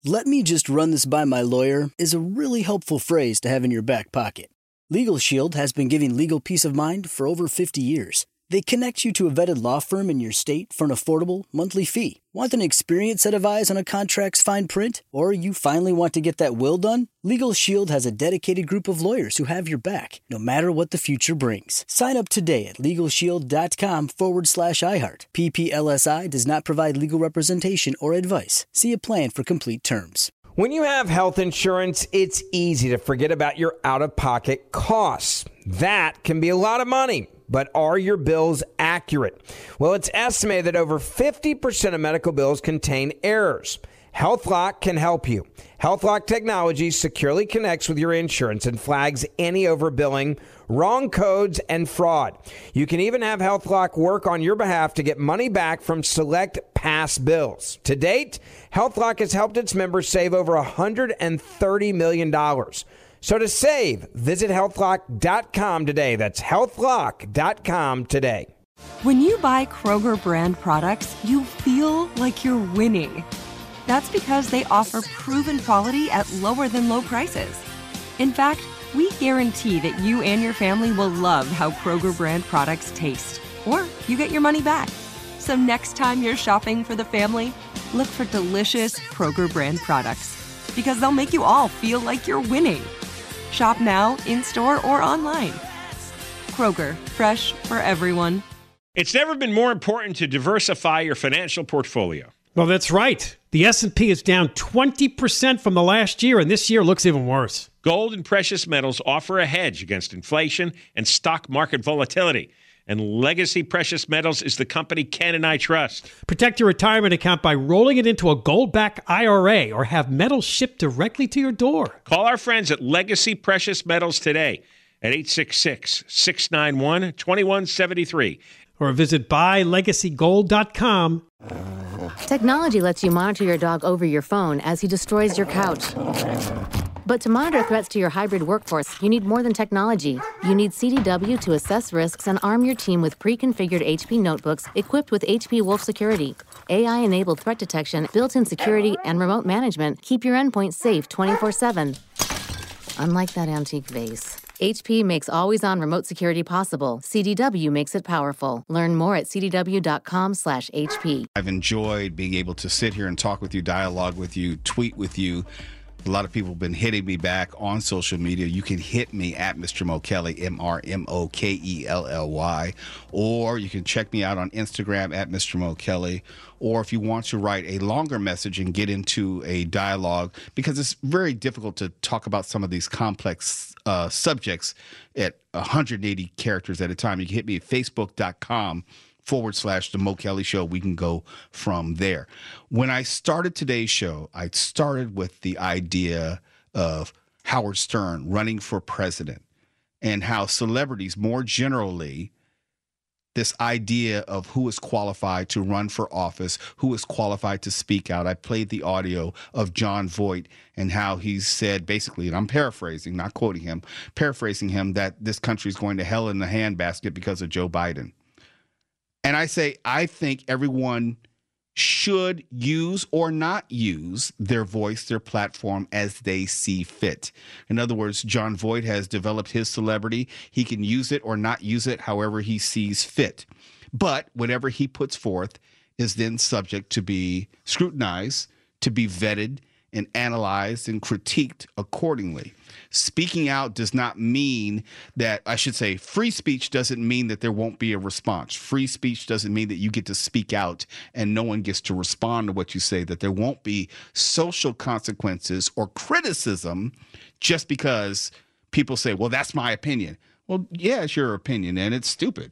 "Let me just run this by my lawyer" is a really helpful phrase to have in your back pocket. Legal Shield has been giving legal peace of mind for over 50 years. They connect you to a vetted law firm in your state for an affordable monthly fee. Want an experienced set of eyes on a contract's fine print? Or you finally want to get that will done? Legal Shield has a dedicated group of lawyers who have your back, no matter what the future brings. Sign up today at LegalShield.com/iHeart. PPLSI does not provide legal representation or advice. See a plan for complete terms. When you have health insurance, it's easy to forget about your out-of-pocket costs. That can be a lot of money. But are your bills accurate? Well, it's estimated that over 50% of medical bills contain errors. HealthLock can help you. HealthLock technology securely connects with your insurance and flags any overbilling, wrong codes, and fraud. You can even have HealthLock work on your behalf to get money back from select past bills. To date, HealthLock has helped its members save over $130 million. So to save, visit healthlock.com today. That's healthlock.com today. When you buy Kroger brand products, you feel like you're winning. That's because they offer proven quality at lower than low prices. In fact, we guarantee that you and your family will love how Kroger brand products taste, or you get your money back. So next time you're shopping for the family, look for delicious Kroger brand products, because they'll make you all feel like you're winning. Shop now, in-store, or online. Kroger, fresh for everyone. It's never been more important to diversify your financial portfolio. Well, that's right. The S&P is down 20% from the last year, and this year looks even worse. Gold and precious metals offer a hedge against inflation and stock market volatility. And Legacy Precious Metals is the company Ken and I trust. Protect your retirement account by rolling it into a gold-backed IRA or have metals shipped directly to your door. Call our friends at Legacy Precious Metals today at 866-691-2173. Or visit buylegacygold.com. Technology lets you monitor your dog over your phone as he destroys your couch. But to monitor threats to your hybrid workforce, you need more than technology. You need CDW to assess risks and arm your team with pre-configured HP notebooks equipped with HP Wolf Security. AI-enabled threat detection, built-in security, and remote management keep your endpoint safe 24/7. Unlike that antique vase, HP makes always-on remote security possible. CDW makes it powerful. Learn more at cdw.com/HP. I've enjoyed being able to sit here and talk with you, dialogue with you, tweet with you. A lot of people have been hitting me back on social media. You can hit me at Mr. Mo Kelly, MrMoKelly, or you can check me out on Instagram at Mr. Mo Kelly. Or if you want to write a longer message and get into a dialogue, because it's very difficult to talk about some of these complex subjects at 180 characters at a time. You can hit me at facebook.com/The Mo Kelly Show. We can go from there. When I started today's show, I started with the idea of Howard Stern running for president and how celebrities more generally, this idea of who is qualified to run for office, who is qualified to speak out. I played the audio of Jon Voight and how he said basically, and I'm paraphrasing, not quoting him, paraphrasing him, that this country is going to hell in the handbasket because of Joe Biden. And I say, I think everyone should use or not use their voice, their platform as they see fit. In other words, Jon Voight has developed his celebrity. He can use it or not use it however he sees fit. But whatever he puts forth is then subject to be scrutinized, to be vetted and analyzed and critiqued accordingly. Speaking out does not mean that, I should say, free speech doesn't mean that there won't be a response. Free speech doesn't mean that you get to speak out and no one gets to respond to what you say, that there won't be social consequences or criticism just because people say, well, that's my opinion. Well, yeah, it's your opinion and it's stupid,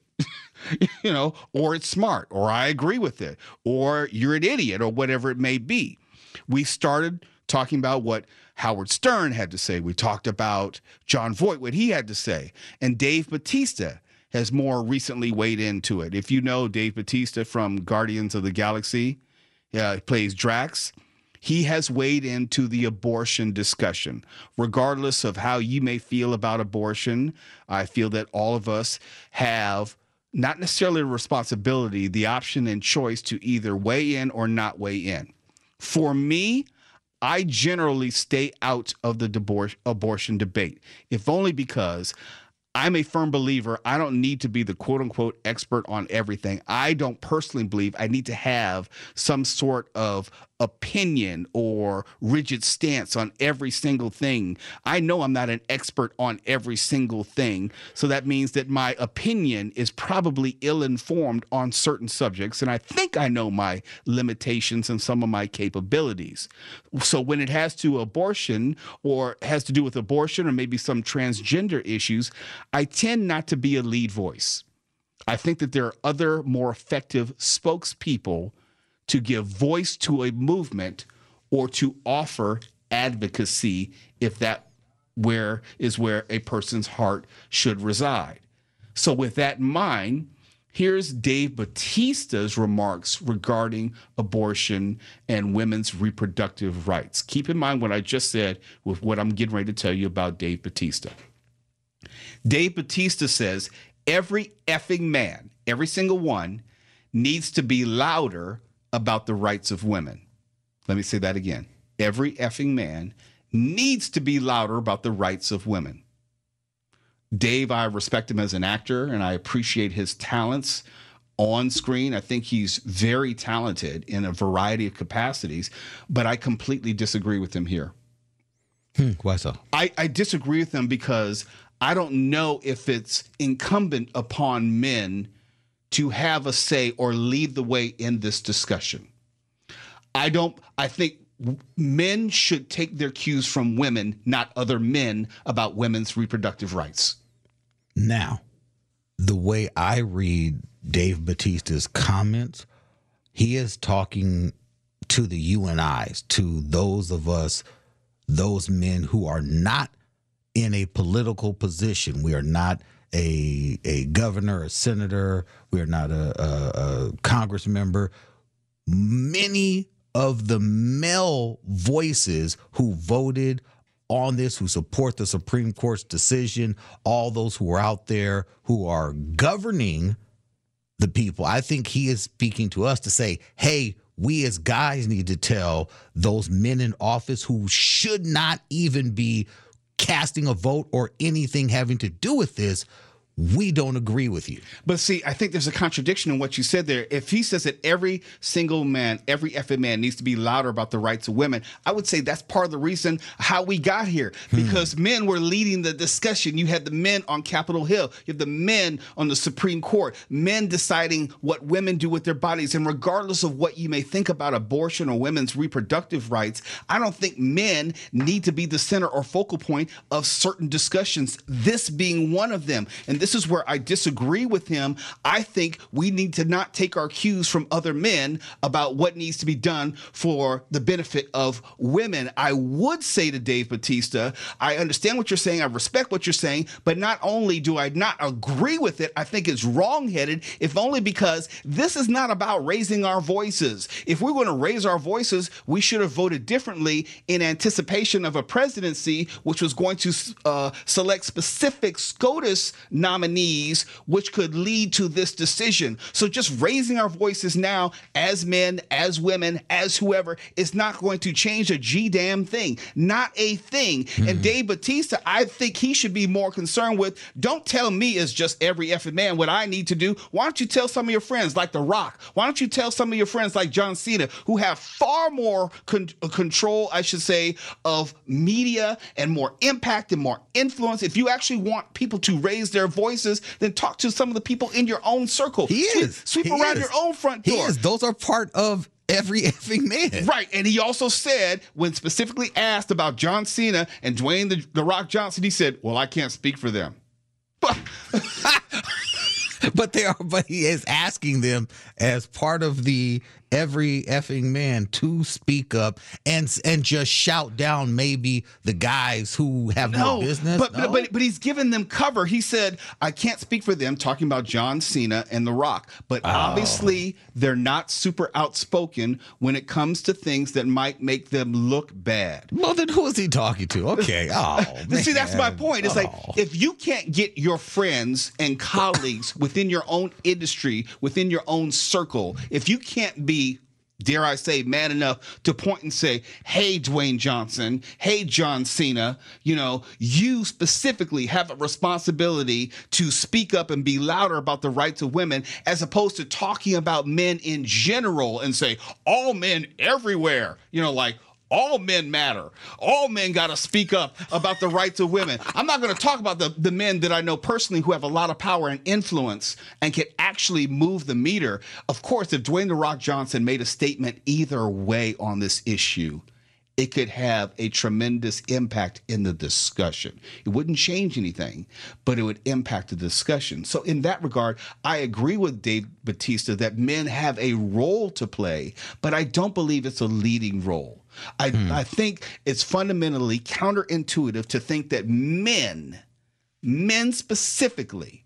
or it's smart, or I agree with it, or you're an idiot, or whatever it may be. We started talking about what Howard Stern had to say. We talked about Jon Voight, what he had to say. And Dave Bautista has more recently weighed into it. If you know Dave Bautista from Guardians of the Galaxy, he plays Drax. He has weighed into the abortion discussion. Regardless of how you may feel about abortion, I feel that all of us have not necessarily a responsibility, the option and choice to either weigh in or not weigh in. For me, I generally stay out of the abortion debate, if only because I'm a firm believer I don't need to be the quote-unquote expert on everything. I don't personally believe I need to have some sort of opinion or rigid stance on every single thing. I know I'm not an expert on every single thing, so that means that my opinion is probably ill-informed on certain subjects, and I think I know my limitations and some of my capabilities. So when it has to abortion or has to do with abortion or maybe some transgender issues, I tend not to be a lead voice. I think that there are other more effective spokespeople to give voice to a movement or to offer advocacy if that is where a person's heart should reside. So with that in mind, here's Dave Batista's remarks regarding abortion and women's reproductive rights. Keep in mind what I just said with what I'm getting ready to tell you about Dave Batista. Dave Batista says every effing man, every single one, needs to be louder about the rights of women. Let me say that again. Every effing man needs to be louder about the rights of women. Dave, I respect him as an actor, and I appreciate his talents on screen. I think he's very talented in a variety of capacities, but I completely disagree with him here. Why so? I disagree with him because I don't know if it's incumbent upon men to have a say or lead the way in this discussion. I think men should take their cues from women, not other men, about women's reproductive rights. Now, the way I read Dave Batista's comments, he is talking to the you and I's, to those of us, those men who are not in a political position. We are not a governor, a senator. We are not a Congress member. Many of the male voices who voted on this, who support the Supreme Court's decision, all those who are out there who are governing the people, I think he is speaking to us to say, hey, we as guys need to tell those men in office who should not even be casting a vote or anything having to do with this, we don't agree with you. But see, I think there's a contradiction in what you said there. If he says that every single man, every effing man needs to be louder about the rights of women, I would say that's part of the reason how we got here, because men were leading the discussion. You had the men on Capitol Hill. You have the men on the Supreme Court, men deciding what women do with their bodies. And regardless of what you may think about abortion or women's reproductive rights, I don't think men need to be the center or focal point of certain discussions, this being one of them. And this is where I disagree with him. I think we need to not take our cues from other men about what needs to be done for the benefit of women. I would say to Dave Batista, I understand what you're saying. I respect what you're saying. But not only do I not agree with it, I think it's wrongheaded, if only because this is not about raising our voices. If we're going to raise our voices, we should have voted differently in anticipation of a presidency which was going to select specific SCOTUS nominees, which could lead to this decision. So just raising our voices now as men, as women, as whoever is not going to change a G-damn thing. Not a thing. And Dave Batista, I think he should be more concerned with, don't tell me as just every effing man what I need to do. Why don't you tell some of your friends like The Rock? Why don't you tell some of your friends like John Cena, who have far more control, I should say, of media and more impact and more influence? If you actually want people to raise their voices, then talk to some of the people in your own circle. Sweep around your own front door. Those are part of every effing man. Right. And he also said, when specifically asked about John Cena and Dwayne the Rock Johnson, he said, well, I can't speak for them. But he is asking them as part of the every effing man to speak up and just shout down maybe the guys who have no business. But he's given them cover. He said, I can't speak for them, talking about John Cena and The Rock. But obviously they're not super outspoken when it comes to things that might make them look bad. Well, then who is he talking to? Okay. See, that's my point. It's like, if you can't get your friends and colleagues within your own industry, within your own circle, if you can't be dare I say, man enough to point and say, hey, Dwayne Johnson, hey, John Cena, you specifically have a responsibility to speak up and be louder about the rights of women, as opposed to talking about men in general and say, all men everywhere, like, all men matter. All men got to speak up about the rights of women. I'm not going to talk about the men that I know personally who have a lot of power and influence and can actually move the meter. Of course, if Dwayne "The Rock" Johnson made a statement either way on this issue, it could have a tremendous impact in the discussion. It wouldn't change anything, but it would impact the discussion. So in that regard, I agree with Dave Batista that men have a role to play, but I don't believe it's a leading role. I think it's fundamentally counterintuitive to think that men specifically,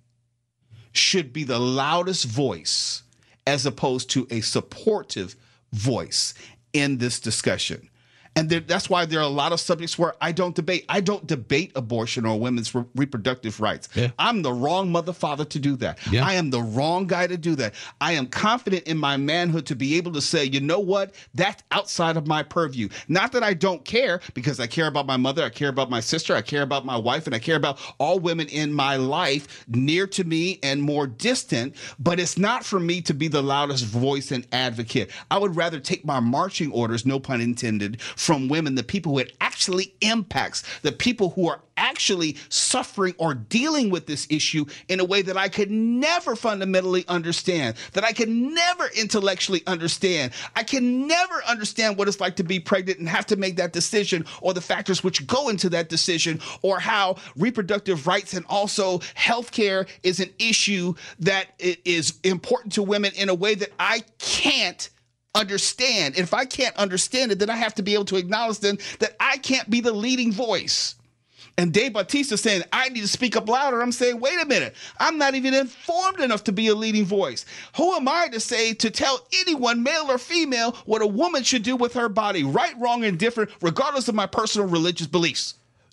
should be the loudest voice as opposed to a supportive voice in this discussion. And that's why there are a lot of subjects where I don't debate. I don't debate abortion or women's reproductive rights. Yeah. I'm the wrong mother father to do that. Yeah. I am the wrong guy to do that. I am confident in my manhood to be able to say, you know what? That's outside of my purview. Not that I don't care, because I care about my mother, I care about my sister, I care about my wife, and I care about all women in my life, near to me and more distant. But it's not for me to be the loudest voice and advocate. I would rather take my marching orders, no pun intended, from women, the people who it actually impacts, the people who are actually suffering or dealing with this issue in a way that I could never fundamentally understand, that I could never intellectually understand. I can never understand what it's like to be pregnant and have to make that decision, or the factors which go into that decision, or how reproductive rights and also healthcare is an issue that is important to women in a way that I can't understand. And if I can't understand it, then I have to be able to acknowledge then that I can't be the leading voice. And Dave Bautista saying, I need to speak up louder. I'm saying, wait a minute. I'm not even informed enough to be a leading voice. Who am I to say, to tell anyone, male or female, what a woman should do with her body, right, wrong, and different, regardless of my personal religious beliefs?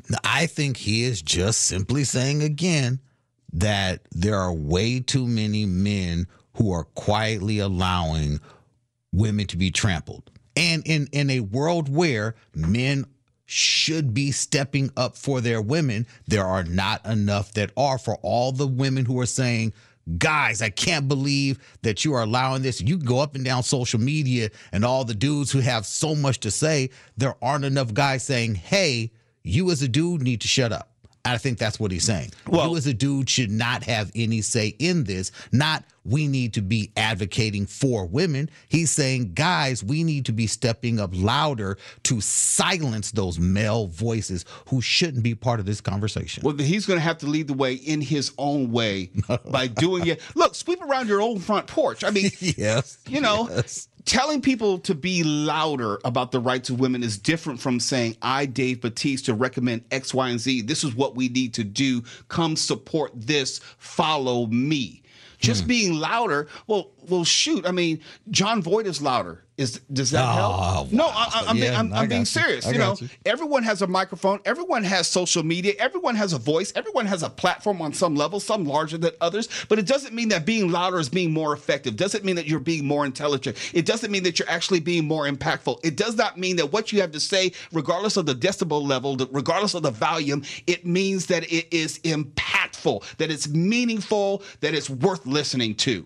I think he is just simply saying again that there are way too many men who are quietly allowing women to be trampled. And in a world where men should be stepping up for their women, there are not enough that are. For all the women who are saying, guys, I can't believe that you are allowing this. You can go up and down social media and all the dudes who have so much to say, there aren't enough guys saying, hey, you as a dude need to shut up. I think that's what he's saying. Well, you as a dude should not have any say in this. Not we need to be advocating for women. He's saying, guys, we need to be stepping up louder to silence those male voices who shouldn't be part of this conversation. Well, he's going to have to lead the way in his own way by doing it. Look, sweep around your own front porch. I mean, yes, yes. Telling people to be louder about the rights of women is different from saying, I, Dave Batista, recommend X, Y, and Z. This is what we need to do. Come support this. Follow me. Just being louder. Well, shoot. I mean, John Voight is louder. Does that help? Wow. No, I'm being serious. You. Everyone has a microphone. Everyone has social media. Everyone has a voice. Everyone has a platform on some level, some larger than others. But it doesn't mean that being louder is being more effective. Doesn't mean that you're being more intelligent. It doesn't mean that you're actually being more impactful. It does not mean that what you have to say, regardless of the decibel level, regardless of the volume, it means that it is impactful, that it's meaningful, that it's worth listening to.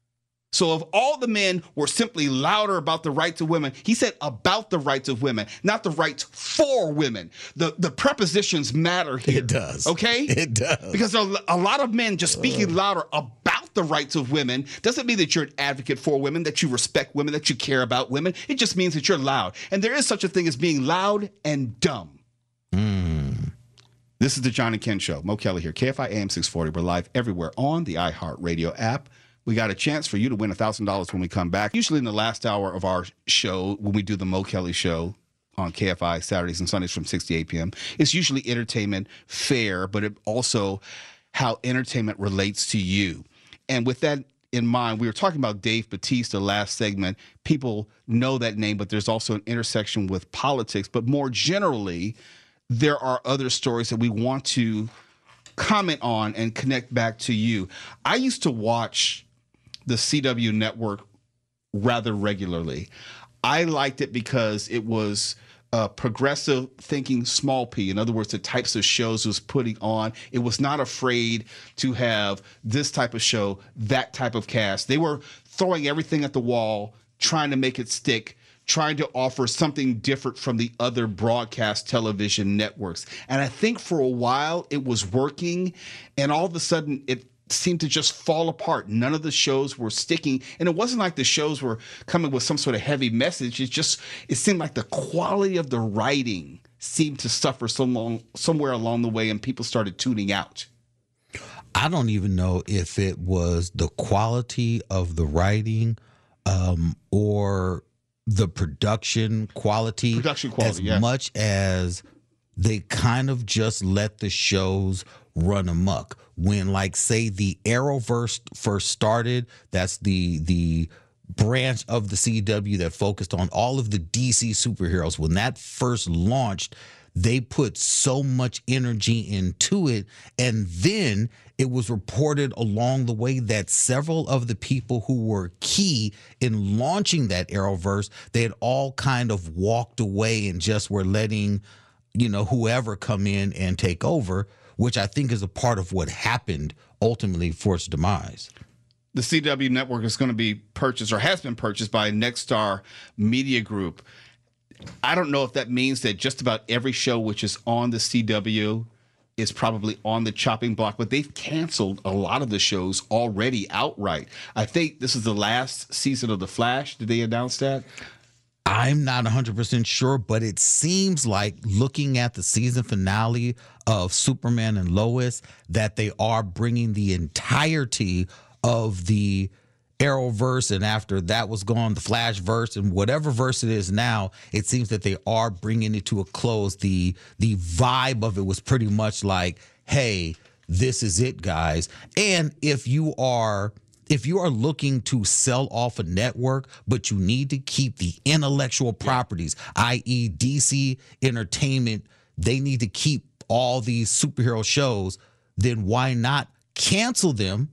So if all the men were simply louder about the rights of women, he said about the rights of women, not the rights for women. The prepositions matter here. It does. Okay? It does. Because a lot of men just speaking louder about the rights of women doesn't mean that you're an advocate for women, that you respect women, that you care about women. It just means that you're loud. And there is such a thing as being loud and dumb. This is the John and Ken Show. Mo Kelly here, KFI AM 640. We're live everywhere on the iHeartRadio app. We got a chance for you to win $1,000 when we come back. Usually in the last hour of our show, when we do the Mo Kelly Show on KFI Saturdays and Sundays from 6 to 8 p.m., it's usually entertainment fair, but it also how entertainment relates to you. And with that in mind, we were talking about Dave Batista last segment. People know that name, but there's also an intersection with politics. But more generally, there are other stories that we want to comment on and connect back to you. I used to watch the CW network rather regularly. I liked it because it was progressive thinking, small p. In other words, the types of shows it was putting on. It was not afraid to have this type of show, that type of cast. They were throwing everything at the wall, trying to make it stick, trying to offer something different from the other broadcast television networks. And I think for a while it was working, and all of a sudden it seemed to just fall apart. None of the shows were sticking, and it wasn't like the shows were coming with some sort of heavy message. It seemed like the quality of the writing seemed to suffer somewhere along the way, and people started tuning out. I don't even know if it was the quality of the writing or the production quality as yes. much as they kind of just let the shows run amok. When, like, say, the Arrowverse first started, that's the branch of the CW that focused on all of the DC superheroes. When that first launched, they put so much energy into it, and then it was reported along the way that several of the people who were key in launching that Arrowverse, they had all kind of walked away and just were letting, whoever come in and take over, which I think is a part of what happened ultimately for its demise. The CW network is going to be purchased, or has been purchased, by Nexstar Media Group. I don't know if that means that just about every show which is on the CW is probably on the chopping block, but they've canceled a lot of the shows already outright. I think this is the last season of The Flash. Did they announce that? I'm not 100% sure, but it seems like, looking at the season finale of Superman and Lois, that they are bringing the entirety of the Arrowverse, and after that was gone, the Flashverse, and whatever verse it is now, it seems that they are bringing it to a close. The vibe of it was pretty much like, hey, this is it, guys. And if you are looking to sell off a network, but you need to keep the intellectual properties, i.e. DC Entertainment, they need to keep all these superhero shows, then why not cancel them?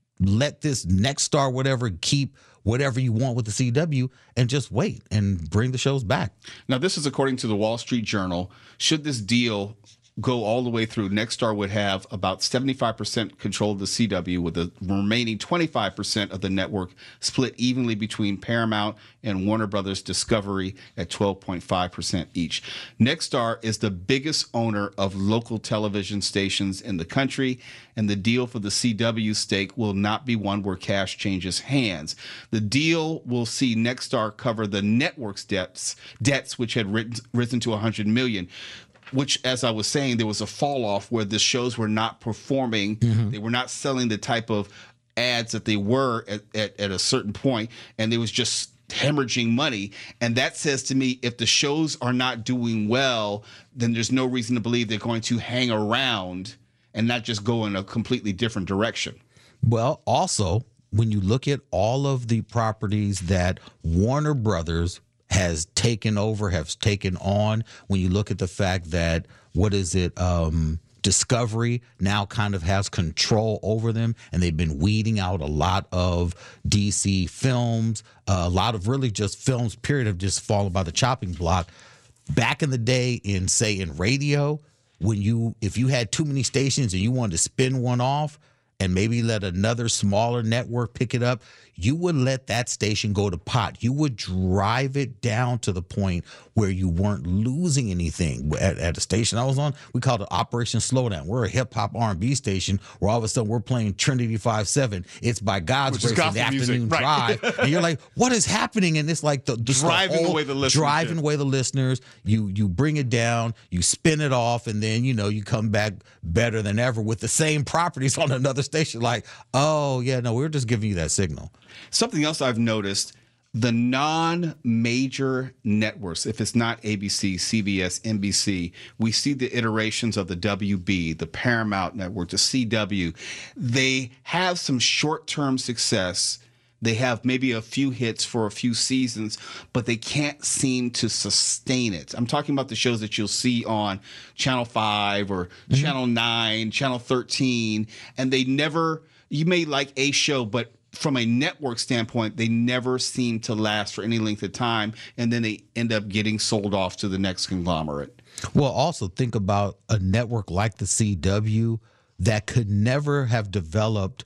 Let this Nexstar whatever keep whatever you want with the CW and just wait and bring the shows back. Now, this is according to the Wall Street Journal. Should this deal go all the way through, Nexstar would have about 75% control of the CW, with the remaining 25% of the network split evenly between Paramount and Warner Brothers Discovery at 12.5% each. Nexstar is the biggest owner of local television stations in the country, and the deal for the CW stake will not be one where cash changes hands. The deal will see Nexstar cover the network's debts which had risen to $100 million. Which, as I was saying, there was a fall off where the shows were not performing. Mm-hmm. They were not selling the type of ads that they were at a certain point, and they was just hemorrhaging money. And that says to me, if the shows are not doing well, then there's no reason to believe they're going to hang around and not just go in a completely different direction. Well, also, when you look at all of the properties that Warner Brothers has taken over, has taken on, when you look at the fact that, Discovery now kind of has control over them, and they've been weeding out a lot of DC films, a lot of really just films, period, have just fallen by the chopping block. Back in the day, in radio, if you had too many stations and you wanted to spin one off and maybe let another smaller network pick it up, you would let that station go to pot. You would drive it down to the point where you weren't losing anything. At a station I was on, we called it Operation Slowdown. We're a hip-hop R&B station where all of a sudden we're playing Trinity 5-7. It's By God's Grace in the afternoon drive. Right. And you're like, what is happening? And it's like driving away the listeners. You bring it down, you spin it off, and then, you come back better than ever with the same properties on another station. Like, oh, yeah, no, we're just giving you that signal. Something else I've noticed, the non-major networks, if it's not ABC, CBS, NBC, we see the iterations of the WB, the Paramount Network, the CW. They have some short-term success. They have maybe a few hits for a few seasons, but they can't seem to sustain it. I'm talking about the shows that you'll see on Channel 5 or Channel 9, Channel 13, and you may like a show, but from a network standpoint, they never seem to last for any length of time, and then they end up getting sold off to the next conglomerate. Well, also think about a network like the CW that could never have developed,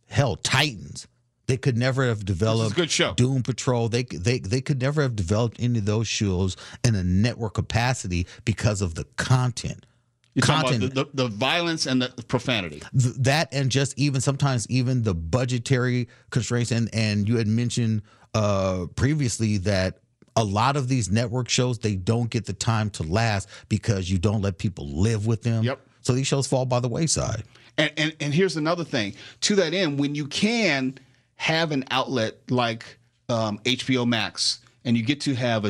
Titans. They could never have developed good show. Doom Patrol. They could never have developed any of those shows in a network capacity because of the content. You're talking about the violence and the profanity. That, and just even sometimes even the budgetary constraints. And you had mentioned previously that a lot of these network shows, they don't get the time to last because you don't let people live with them. Yep. So these shows fall by the wayside. And here's another thing. To that end, when you can have an outlet like HBO Max, and you get to have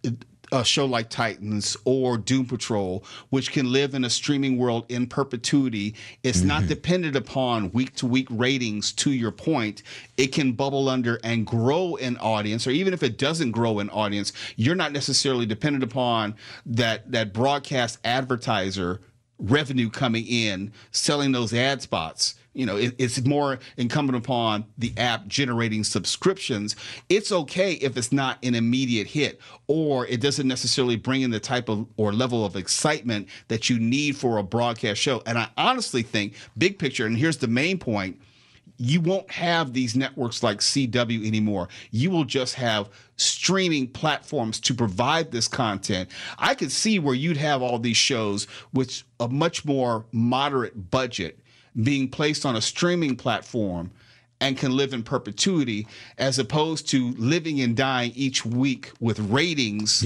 a show like Titans or Doom Patrol, which can live in a streaming world in perpetuity, it's not dependent upon week-to-week ratings. To your point, it can bubble under and grow in audience, or even if it doesn't grow in audience, you're not necessarily dependent upon that broadcast advertiser revenue coming in, selling those ad spots. You know, it's more incumbent upon the app generating subscriptions. It's okay if it's not an immediate hit, or it doesn't necessarily bring in the type of or level of excitement that you need for a broadcast show. And I honestly think, big picture, and here's the main point, you won't have these networks like CW anymore. You will just have streaming platforms to provide this content. I could see where you'd have all these shows with a much more moderate budget being placed on a streaming platform and can live in perpetuity, as opposed to living and dying each week with ratings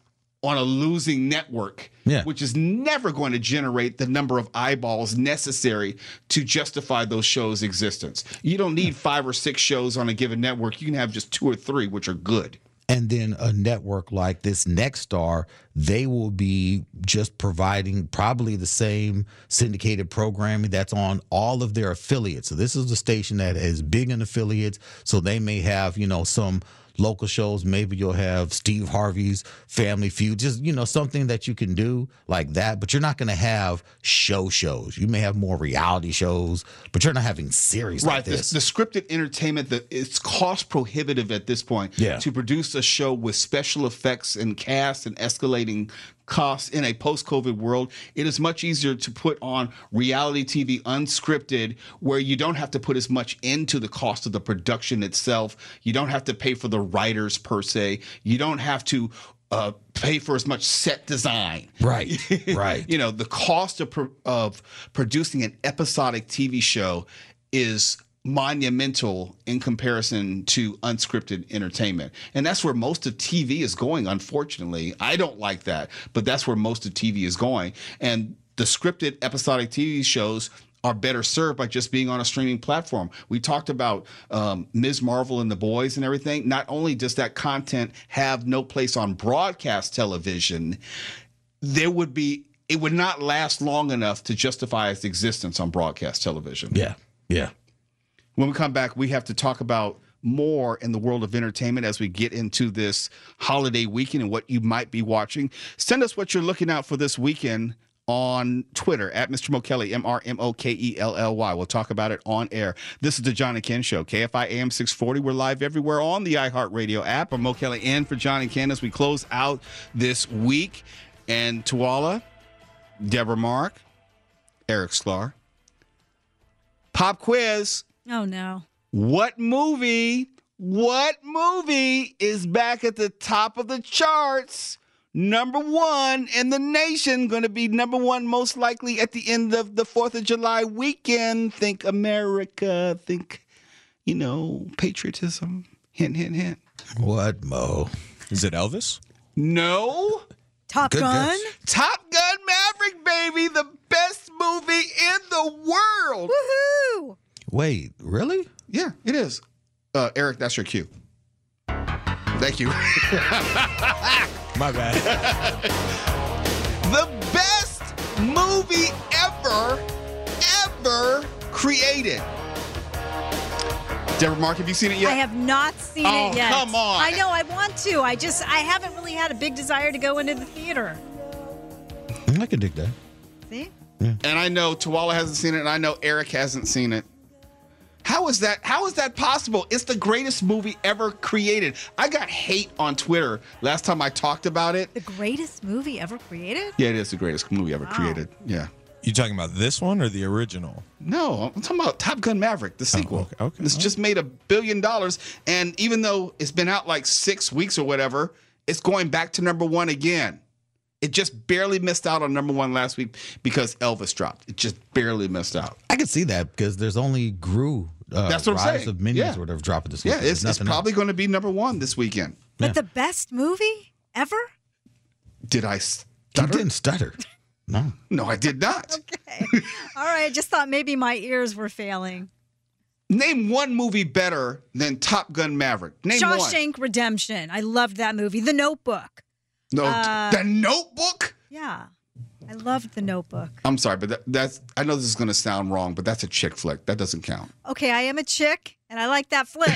on a losing network, which is never going to generate the number of eyeballs necessary to justify those shows' existence. You don't need 5 or 6 shows on a given network. You can have just 2 or 3, which are good. And then a network like this Nexstar, they will be just providing probably the same syndicated programming that's on all of their affiliates. So this is a station that is big in affiliates. So they may have, some local shows. Maybe you'll have Steve Harvey's Family Feud, just, something that you can do like that. But you're not going to have shows. You may have more reality shows, but you're not having series like this. The scripted entertainment, it's cost prohibitive at this point to produce a show with special effects and cast and escalating costs in a post-COVID world. It is much easier to put on reality TV unscripted, where you don't have to put as much into the cost of the production itself. You don't have to pay for the writers per se. You don't have to pay for as much set design. Right. The cost of producing an episodic TV show is monumental in comparison to unscripted entertainment. And that's where most of TV is going, unfortunately. I don't like that, but that's where most of TV is going. And the scripted episodic TV shows are better served by just being on a streaming platform. We talked about Ms. Marvel and The Boys and everything. Not only does that content have no place on broadcast television, it would not last long enough to justify its existence on broadcast television. Yeah. When we come back, we have to talk about more in the world of entertainment as we get into this holiday weekend and what you might be watching. Send us what you're looking out for this weekend on Twitter at Mr. Mokelly, MrMokelly. We'll talk about it on air. This is the John and Ken Show, KFI AM 640. We're live everywhere on the iHeartRadio app. I'm Mokelly in for John and Ken as we close out this week. And Tuala, Deborah Mark, Eric Sklar. Pop quiz. Oh, no. What movie is back at the top of the charts? Number 1 in the nation, going to be number 1 most likely at the end of the 4th of July weekend. Think America, think, patriotism. Hint, hint, hint. What, Mo? Is it Elvis? No. Top Gun? guess. Top Gun Maverick, baby. The best movie in the world. Woohoo! Wait, really? Yeah, it is. Eric, that's your cue. Thank you. My bad. The best movie ever created. Deborah Mark, have you seen it yet? I have not seen it yet. Oh, come on. I know, I want to. I haven't really had a big desire to go into the theater. I can dig that. See? And I know Tuala hasn't seen it, and I know Eric hasn't seen it. How How is that possible? It's the greatest movie ever created. I got hate on Twitter last time I talked about it. The greatest movie ever created? Yeah, it is the greatest movie ever created. Yeah. You talking about this one or the original? No, I'm talking about Top Gun Maverick, the sequel. Okay. It's just made $1 billion. And even though it's been out like 6 weeks or whatever, it's going back to number one again. It just barely missed out on number one last week because Elvis dropped. It just barely missed out. I can see that because there's only Gru. That's what I'm Rise saying. of Minions or whatever dropping this week. Yeah, it's probably going to be number one this weekend. But the best movie ever? Did I You stutter? didn't stutter. No. No, I did not. Okay. All right. I just thought maybe my ears were failing. Name one movie better than Top Gun Maverick. Name one. Shawshank Redemption. I loved that movie. The Notebook. No, The Notebook? Yeah. I loved The Notebook. I'm sorry, but that's. I know this is going to sound wrong, but that's a chick flick. That doesn't count. Okay, I am a chick, and I like that flick.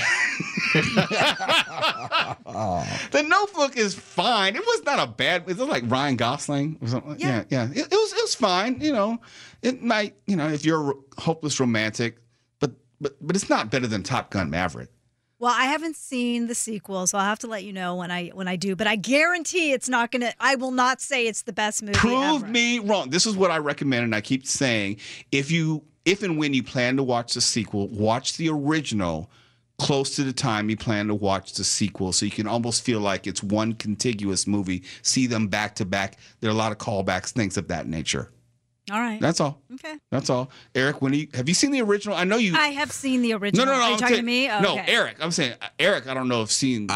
The Notebook is fine. It was not a bad. It was like Ryan Gosling or something. Yeah. It was fine. You know, it might. You know, if you're a hopeless romantic, but it's not better than Top Gun Maverick. Well, I haven't seen the sequel, so I'll have to let you know when I do. But I guarantee it's not gonna. I will not say it's the best movie Prove ever. me wrong. This is what I recommend, and I keep saying, if and when you plan to watch the sequel, watch the original close to the time you plan to watch the sequel, so you can almost feel like it's one contiguous movie. See them back to back. There are a lot of callbacks, things of that nature. All right. That's all. Okay. That's all. Eric, have you seen the original? I know you. I have seen the original. No. Are you I'm talking saying- to me? Oh, No, okay. Eric. I'm saying Eric. I don't know if seen.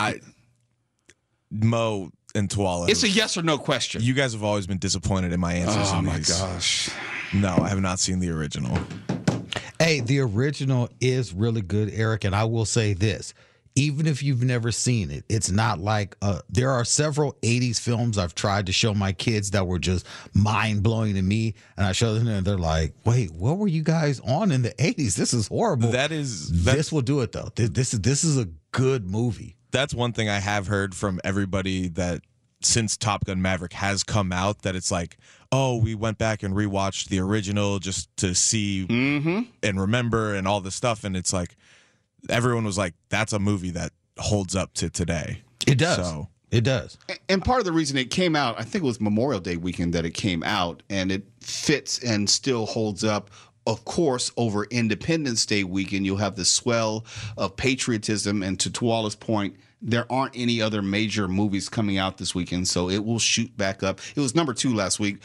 Mo and Tuala. It's a yes or no question. You guys have always been disappointed in my answers. Oh on my these. gosh. No, I have not seen the original. Hey, the original is really good, Eric, and I will say this. Even if you've never seen it, it's not like there are several 80s films I've tried to show my kids that were just mind-blowing to me, and I show them and they're like, wait, what were you guys on in the 80s? This is horrible. This will do it, though. This is a good movie. That's one thing I have heard from everybody that since Top Gun Maverick has come out, that it's like, oh, we went back and rewatched the original just to see and remember and all this stuff, and it's like, everyone was like, that's a movie that holds up to today. It does. So, it does. And part of the reason it came out, I think it was Memorial Day weekend that it came out, and it fits and still holds up. Of course, over Independence Day weekend, you'll have the swell of patriotism. And to Tuala's point, there aren't any other major movies coming out this weekend, so it will shoot back up. It was number 2 last week.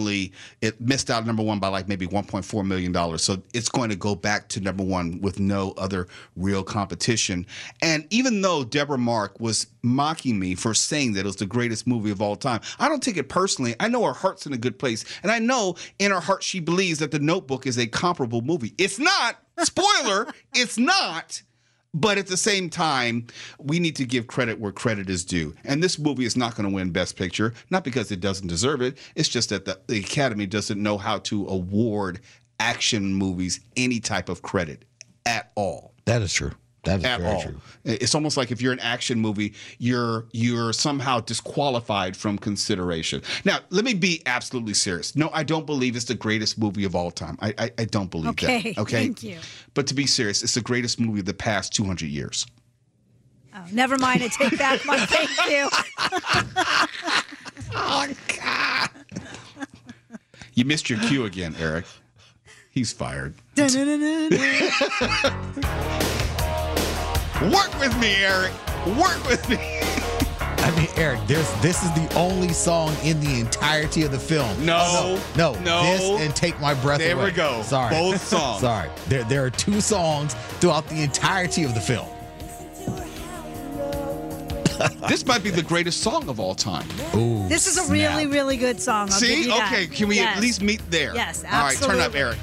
It missed out number 1 by like maybe $1.4 million. So it's going to go back to number 1 with no other real competition. And even though Deborah Mark was mocking me for saying that it was the greatest movie of all time, I don't take it personally. I know her heart's in a good place. And I know in her heart she believes that The Notebook is a comparable movie. It's not. Spoiler, it's not. But at the same time, we need to give credit where credit is due. And this movie is not going to win Best Picture, not because it doesn't deserve it. It's just that the Academy doesn't know how to award action movies any type of credit at all. That is true. That is At very all. true. It's almost like if you're an action movie, you're somehow disqualified from consideration. Now, let me be absolutely serious. No, I don't believe it's the greatest movie of all time. I don't believe that. Okay, thank you. But to be serious, it's the greatest movie of the past 200 years. Oh, never mind. I take back my thank you. Oh, God. You missed your cue again, Eric. He's fired. Work with me, Eric. Work with me. I mean, Eric, this is the only song in the entirety of the film. No. This and Take My Breath There Away. we go. Sorry. Both songs. Sorry. There are 2 songs throughout the entirety of the film. This might be the greatest song of all time. Ooh, This is a really, really good song. I'll give See? you that. Okay, can we Yes. at least meet there? Yes, All right, turn up, absolutely. Eric.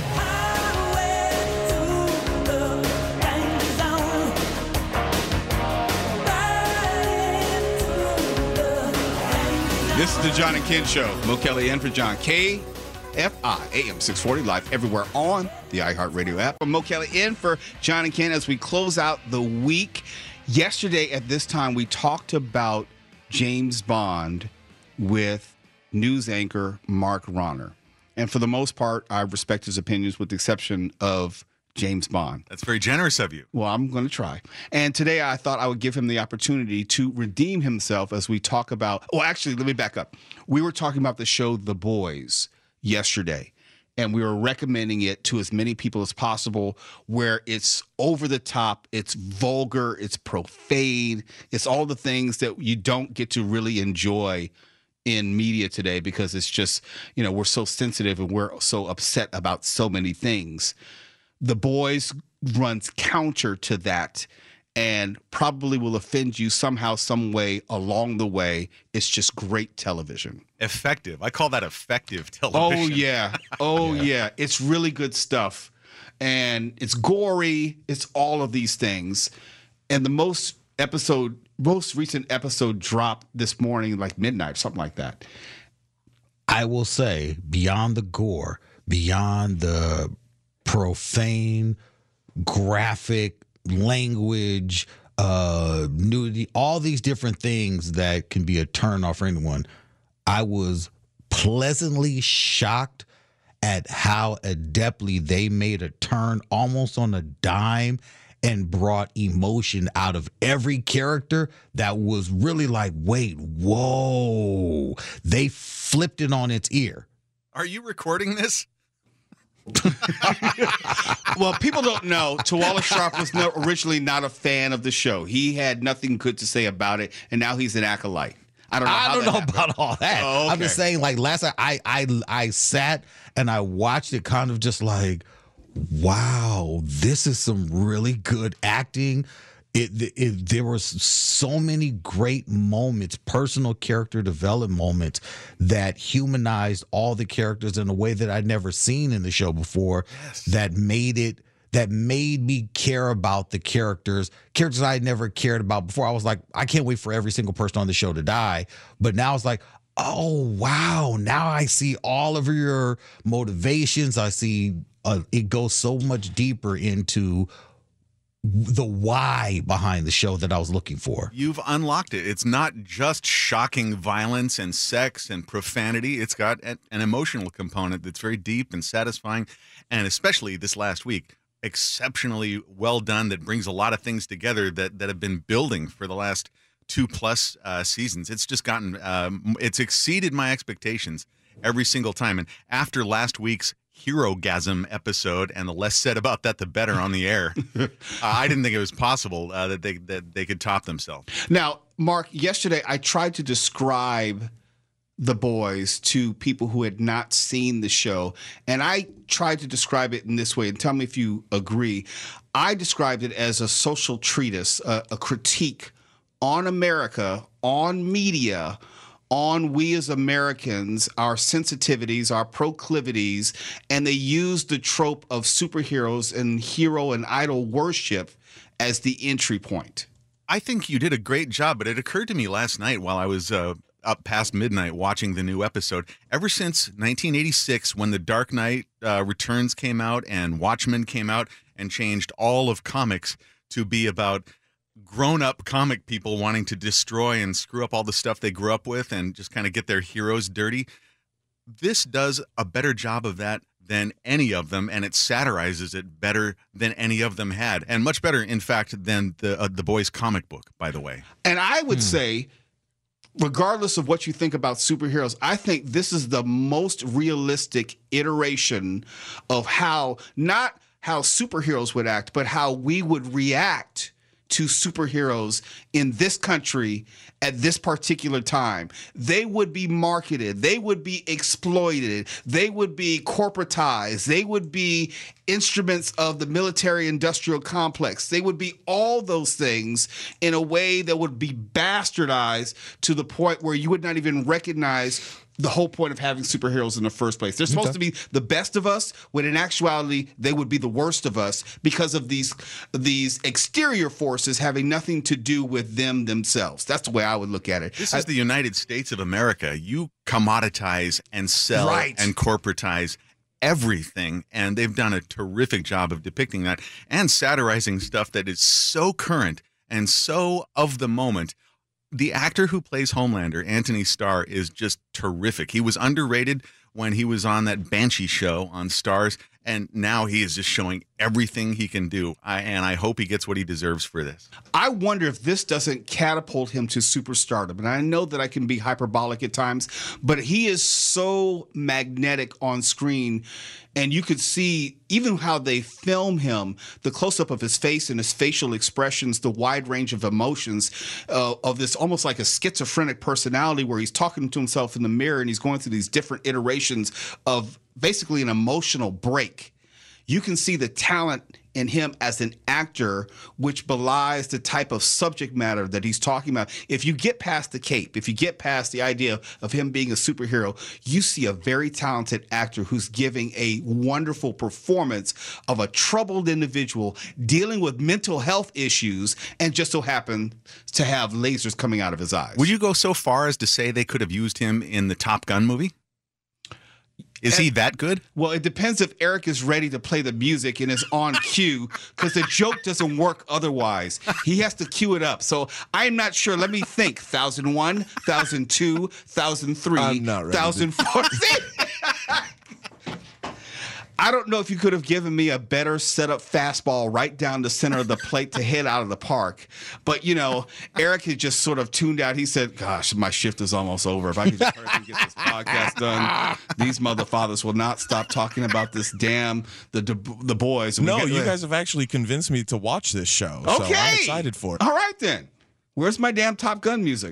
This is the John and Ken Show. Mo Kelly in for John. KFI AM 640 live everywhere on the iHeartRadio app. Mo Kelly in for John and Ken as we close out the week. Yesterday at this time, we talked about James Bond with news anchor Mark Ronner. And for the most part, I respect his opinions with the exception of James Bond. That's very generous of you. Well, I'm going to try. And today I thought I would give him the opportunity to redeem himself as we talk about. Well, actually, let me back up. We were talking about the show The Boys yesterday, and we were recommending it to as many people as possible, where it's over the top, it's vulgar, it's profane, it's all the things that you don't get to really enjoy in media today, because it's just, we're so sensitive and we're so upset about so many things. The Boys runs counter to that and probably will offend you somehow, some way along the way. It's just great television. Effective. I call that effective television. Oh, yeah. Oh, yeah. It's really good stuff. And it's gory. It's all of these things. And the most recent episode dropped this morning, like midnight, something like that. I will say, beyond the gore, beyond the profane, graphic language, nudity, all these different things that can be a turn off for anyone, I was pleasantly shocked at how adeptly they made a turn almost on a dime and brought emotion out of every character that was really like, wait, whoa. They flipped it on its ear. Are you recording this? Well, people don't know. Tawala Sharp was originally not a fan of the show. He had nothing good to say about it, and now he's an acolyte. I don't know about all that. Oh, okay. I'm just saying, like last night, I sat and I watched it, kind of just like, wow, this is some really good acting. There were so many great moments, personal character development moments that humanized all the characters in a way that I'd never seen in the show before. Yes. That made me care about the characters I had never cared about before. I was like, I can't wait for every single person on the show to die. But now it's like, oh, wow, now I see all of your motivations. I see it goes so much deeper into the why behind the show that I was looking for. You've unlocked it. It's not just shocking violence and sex and profanity. It's got an emotional component that's very deep and satisfying, and especially this last week, exceptionally well done, that brings a lot of things together that have been building for the last 2+ seasons. It's just gotten it's exceeded my expectations every single time. And after last week's Hero-gasm episode, and the less said about that, the better on the air. I didn't think it was possible that they could top themselves. Now, Mark, yesterday I tried to describe The Boys to people who had not seen the show, and I tried to describe it in this way, and tell me if you agree. I described it as a social treatise, a critique on America, on media, on we as Americans, our sensitivities, our proclivities, and they used the trope of superheroes and hero and idol worship as the entry point. I think you did a great job, but it occurred to me last night while I was up past midnight watching the new episode. Ever since 1986, when The Dark Knight Returns came out and Watchmen came out and changed all of comics to be about grown-up comic people wanting to destroy and screw up all the stuff they grew up with and just kind of get their heroes dirty. This does a better job of that than any of them, and it satirizes it better than any of them had, and much better, in fact, than the Boys comic book, by the way. And I would say, regardless of what you think about superheroes, I think this is the most realistic iteration of not how superheroes would act, but how we would react to superheroes in this country at this particular time. They would be marketed. They would be exploited. They would be corporatized. They would be instruments of the military-industrial complex. They would be all those things in a way that would be bastardized to the point where you would not even recognize the whole point of having superheroes in the first place. They're supposed to be the best of us, when in actuality they would be the worst of us because of these exterior forces having nothing to do with them themselves. That's the way I would look at it. This is the United States of America. You commoditize and sell and corporatize everything, and they've done a terrific job of depicting that and satirizing stuff that is so current and so of the moment. The actor who plays Homelander, Anthony Starr, is just terrific. He was underrated when he was on that Banshee show on Starz, And now he is just showing everything he can do. And I hope he gets what he deserves for this. I wonder if this doesn't catapult him to superstardom. And I know that I can be hyperbolic at times, but he is so magnetic on screen. And you could see even how they film him, the close-up of his face and his facial expressions, the wide range of emotions of this almost like a schizophrenic personality where he's talking to himself in the mirror and he's going through these different iterations of basically an emotional break. You can see the talent in him as an actor, which belies the type of subject matter that he's talking about. If you get past the cape, if you get past the idea of him being a superhero, you see a very talented actor who's giving a wonderful performance of a troubled individual dealing with mental health issues and just so happened to have lasers coming out of his eyes. Would you go so far as to say they could have used him in the Top Gun movie? Is he that good? Well, it depends if Eric is ready to play the music and is on cue, because the joke doesn't work otherwise. He has to cue it up. So I'm not sure. Let me think. 1001, 1002, 1003, 1004. I don't know if you could have given me a better setup fastball right down the center of the plate to hit out of the park. But, you know, Eric had just sort of tuned out. He said, gosh, my shift is almost over. If I could just hurry and get this podcast done, these motherfathers will not stop talking about this damn, the boys. No, you guys have actually convinced me to watch this show. Okay. So I'm excited for it. All right, then. Where's my damn Top Gun music?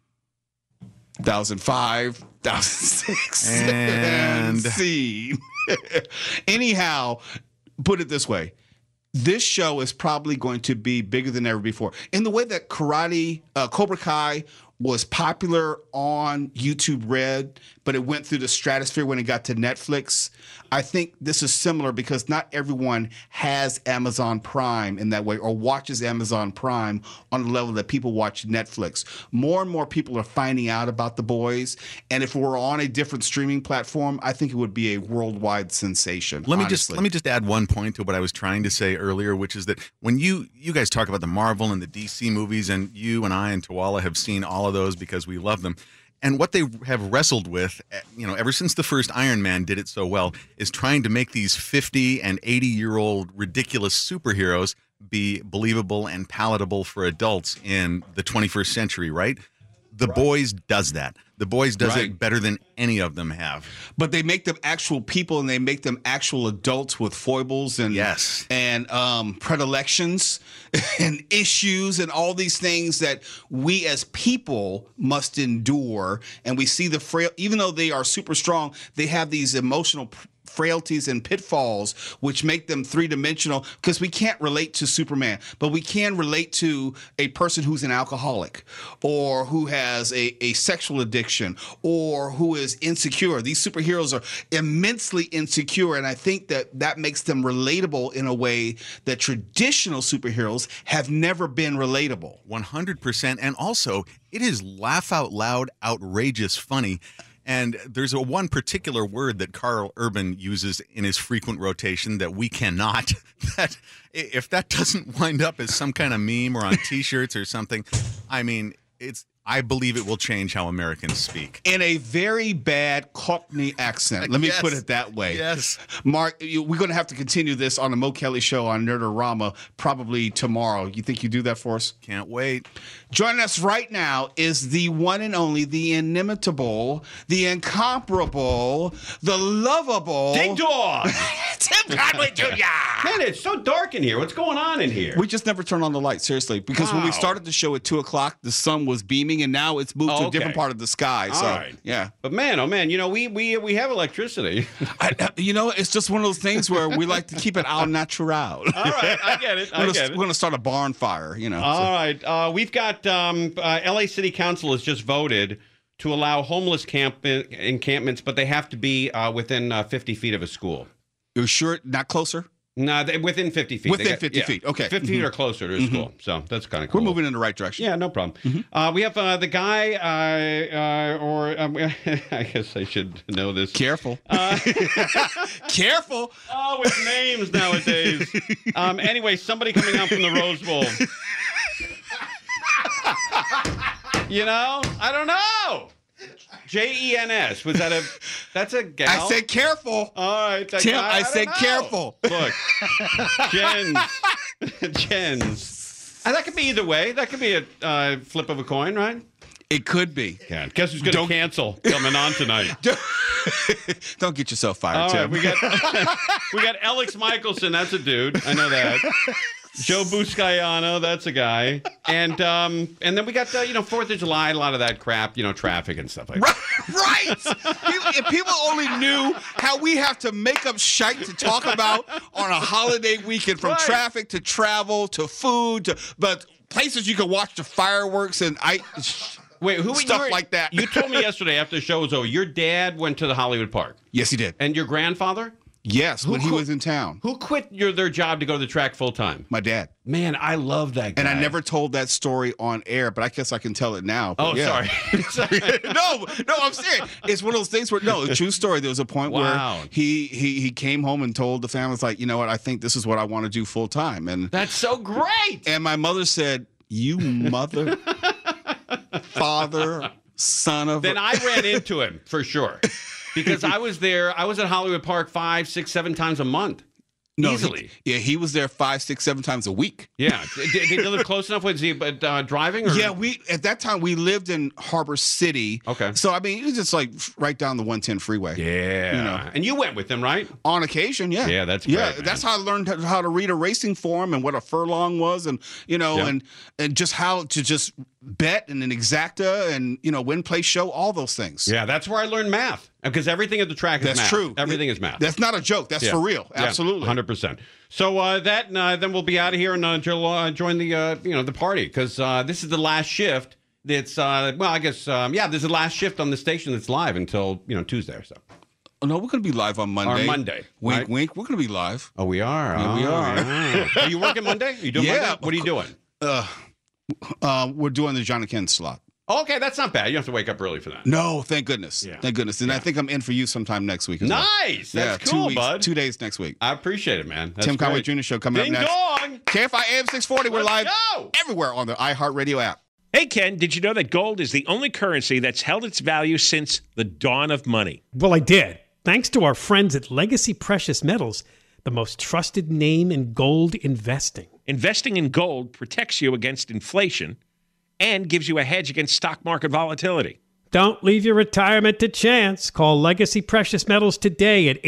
1005, 1006, and scene. Anyhow, put it this way. This show is probably going to be bigger than ever before. In the way that Cobra Kai was popular on YouTube Red, but it went through the stratosphere when it got to Netflix. I think this is similar because not everyone has Amazon Prime in that way or watches Amazon Prime on the level that people watch Netflix. More and more people are finding out about The Boys, and if we're on a different streaming platform, I think it would be a worldwide sensation. Let me just add one point to what I was trying to say earlier, which is that when you guys talk about the Marvel and the DC movies, and you and I and Tawala have seen all of those because we love them. And what they have wrestled with, you know, ever since the first Iron Man did it so well, is trying to make these 50 and 80-year-old ridiculous superheroes be believable and palatable for adults in the 21st century, right? The Boys does that. The Boys does it better than any of them have. But they make them actual people, and they make them actual adults with foibles and predilections and issues and all these things that we as people must endure. And we see the frail, even though they are super strong, they have these emotional frailties and pitfalls which make them three-dimensional, because we can't relate to Superman, but we can relate to a person who's an alcoholic or who has a sexual addiction or who is insecure. These superheroes are immensely insecure, and I think that makes them relatable in a way that traditional superheroes have never been relatable. 100%. And also, it is laugh out loud, outrageous funny. And there's one particular word that Carl Urban uses in his frequent rotation that we cannot. That if that doesn't wind up as some kind of meme or on T-shirts or something, I mean, I believe it will change how Americans speak. In a very bad Cockney accent. Let me put it that way. Yes. Mark, we're going to have to continue this on the Mo Kelly Show on Nerdorama probably tomorrow. You think you do that for us? Can't wait. Joining us right now is the one and only, the inimitable, the incomparable, the lovable... Ding Dong! Tim Conway Jr.! Man, it's so dark in here. What's going on in here? We just never turn on the light, seriously. Because when we started the show at 2 o'clock, the sun was beaming, and now it's moved to a different part of the sky. So, all right. Yeah. But man, oh man, you know, we have electricity. It's just one of those things where we like to keep it au natural. All right, I get it. We're going to start a barn fire, you know. All right. We've got LA City Council has just voted to allow homeless encampments, but they have to be within 50 feet of a school. You're sure? Not closer? No, within 50 feet. Within 50 feet, okay. 50 feet or closer to a school, so that's kind of cool. We're moving in the right direction. Yeah, no problem. We have the guy, I guess I should know this. Careful. Careful. Oh, with names nowadays. Anyway, somebody coming out from the Rose Bowl. You know? I don't know. Jens. Was that that's a gal? I said careful. All right. Tim, I said careful. Look, Jens. That could be either way. That could be a flip of a coin, right? It could be. Yeah. Guess who's going to cancel coming on tonight? Don't get yourself fired, All Tim. right, we got Alex Michelson. That's a dude. I know that. Joe Buscagliano, that's a guy, and then we got 4th of July, a lot of that crap, traffic and stuff like that. Right. If people only knew how we have to make up shite to talk about on a holiday weekend, from traffic to travel to food but places you can watch the fireworks and stuff like that. You told me yesterday after the show was over, your dad went to the Hollywood Park. Yes, he did. And your grandfather? Yes, when he was in town. Who quit their job to go to the track full time? My dad. Man, I love that guy. And I never told that story on air, but I guess I can tell it now. Oh, sorry. No, I'm serious. It's one of those things where, a true story. There was a point where he came home and told the family, like, you know what, I think this is what I want to do full time. And that's so great. And my mother said, you mother, father, son of Then I ran into him for sure. Because I was there. I was at Hollywood Park 5, 6, 7 times a month. Easily. He was there 5, 6, 7 times a week. Yeah. Did he live close enough? Was he driving? Or? Yeah, at that time we lived in Harbor City. Okay. So I mean, it was just like right down the 110 freeway. Yeah. And you went with him, right? On occasion, yeah. Yeah, that's great. Yeah, that's how I learned how to read a racing form and what a furlong was, and and just how to just bet and an exacta and win, play, show, all those things. Yeah, that's where I learned math, because everything at the track is math. That's true. Everything is math. That's not a joke. That's for real. Absolutely. 100%. So then we'll be out of here and join the party, because this is the last shift. It's this is the last shift on the station that's live until Tuesday or so. Oh, no, we're going to be live on Monday. Or Monday. Wink, right? wink. We're going to be live. Oh, we are. Yeah, we are. Yeah. Are you working Monday? Are you doing Monday? What are you doing? We're doing the John and Ken slot. Okay, that's not bad. You don't have to wake up early for that. No, thank goodness. Yeah. Thank goodness. And I think I'm in for you sometime next week as well. Nice. That's cool, 2 weeks, bud. 2 days next week. I appreciate it, man. That's Tim great. Conway Jr. Show coming Ding up next. dong. KFI AM 640. We're live go. everywhere on the iHeartRadio app. Hey, Ken, did you know that gold is the only currency that's held its value since the dawn of money? Well, I did. Thanks to our friends at Legacy Precious Metals, the most trusted name in gold investing. Investing in gold protects you against inflation and gives you a hedge against stock market volatility. Don't leave your retirement to chance. Call Legacy Precious Metals today at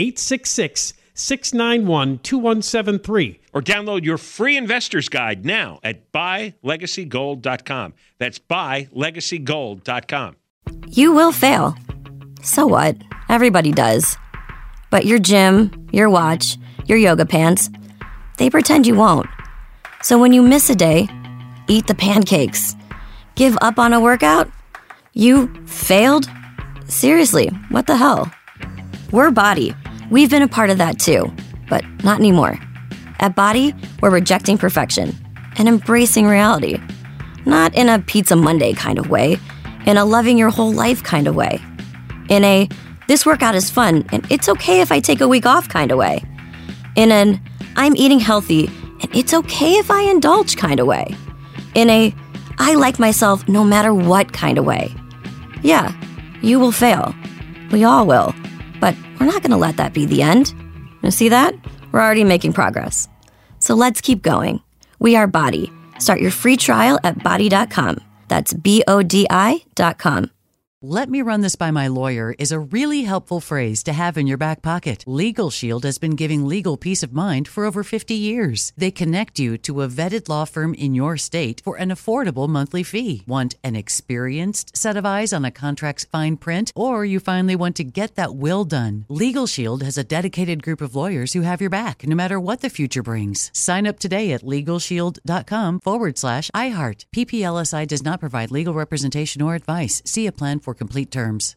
866-691-2173. Or download your free investor's guide now at buylegacygold.com. That's buylegacygold.com. You will fail. So what? Everybody does. But your gym, your watch, your yoga pants, they pretend you won't. So when you miss a day, eat the pancakes. Give up on a workout? You failed? Seriously, what the hell? We're Body. We've been a part of that too, but not anymore. At Body, we're rejecting perfection and embracing reality. Not in a Pizza Monday kind of way, in a loving your whole life kind of way. In a, this workout is fun and it's okay if I take a week off kind of way. In an, I'm eating healthy and it's okay if I indulge kind of way. In a, I like myself no matter what kind of way. Yeah, you will fail. We all will. But we're not going to let that be the end. You see that? We're already making progress. So let's keep going. We are Body. Start your free trial at body.com. That's BODI.com. Let me run this by my lawyer is a really helpful phrase to have in your back pocket. Legal Shield has been giving legal peace of mind for over 50 years. They connect you to a vetted law firm in your state for an affordable monthly fee. Want an experienced set of eyes on a contract's fine print? Or you finally want to get that will done? Legal Shield has a dedicated group of lawyers who have your back, no matter what the future brings. Sign up today at LegalShield.com/iHeart. PPLSI does not provide legal representation or advice. See a plan for complete terms.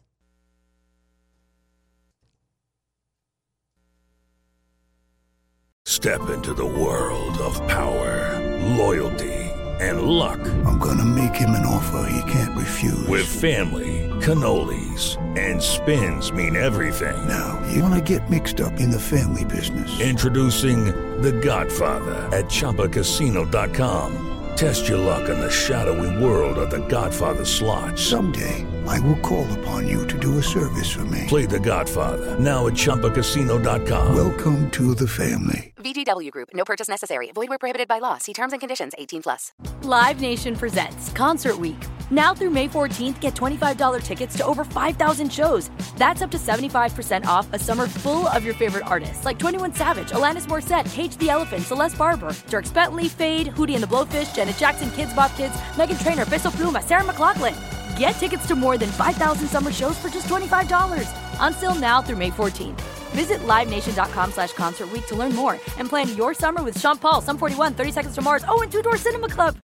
Step into the world of power, loyalty, and luck. I'm gonna make him an offer he can't refuse. With family, cannolis, and spins mean everything. Now, you wanna get mixed up in the family business. Introducing The Godfather at ChumbaCasino.com. Test your luck in the shadowy world of The Godfather slot. Someday, I will call upon you to do a service for me. Play The Godfather, now at ChumbaCasino.com. Welcome to the family. VGW Group. No purchase necessary. Void where prohibited by law. See terms and conditions. 18+. Live Nation presents Concert Week. Now through May 14th, get $25 tickets to over 5,000 shows. That's up to 75% off a summer full of your favorite artists like 21 Savage, Alanis Morissette, Cage the Elephant, Celeste Barber, Dierks Bentley, Fade, Hootie and the Blowfish, Janet Jackson, Kidz Bop Kids, Meghan Trainor, Peso Pluma, Sarah McLachlan. Get tickets to more than 5,000 summer shows for just $25. On sale now through May 14th. Visit LiveNation.com/Concert Week to learn more and plan your summer with Sean Paul, Sum 41, 30 Seconds to Mars, and Two Door Cinema Club.